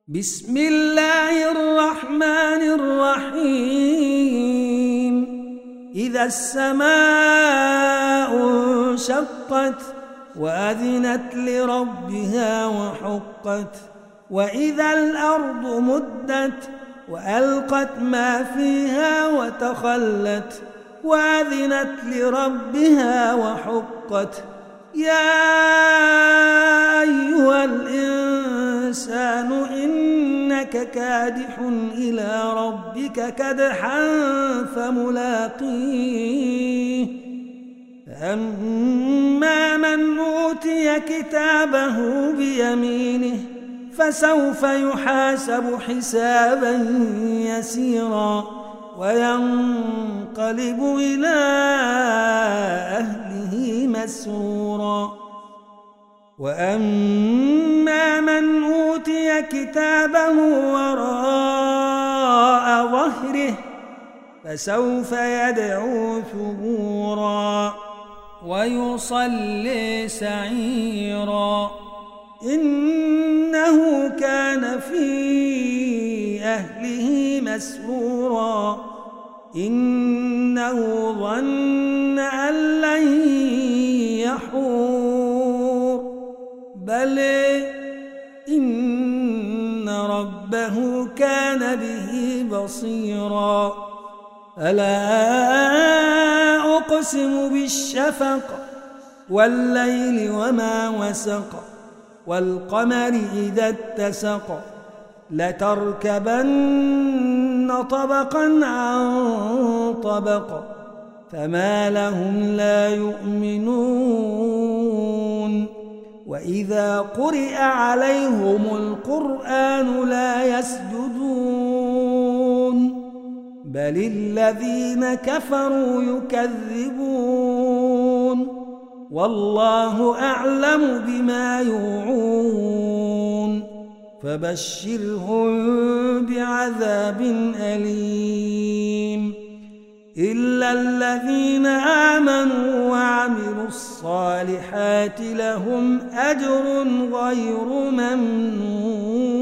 بسم الله الرحمن الرحيم إذا السماء انشقت وأذنت لربها وحقت وإذا الأرض مدت وألقت ما فيها وتخلت وأذنت لربها وحقت يا أيها الإنسان إنك كادح إلى ربك كدحا فملاقيه فأما من أوتي كتابه بيمينه فسوف يحاسب حسابا يسيرا وينقلب إلى أهله مسرورا وأما من أوتي كتابه وراء ظهره فسوف يدعو ثبورا ويصلي سعيرا إنه كان في أهله مسرورا إنه ظن أن لن يحور بل إن ربه كان به بصيرا ألا أقسم بالشفق والليل وما وسق والقمر إذا اتسق لتركبن طبقا عن طبق فما لهم لا يؤمنون وإذا قرئ عليهم القرآن لا يسجدون بل الذين كفروا يكذبون والله أعلم بما يوعون فبشرهم بعذاب أليم إلا الذين آمنوا وعملوا الصالحات لهم أجر غير ممنون.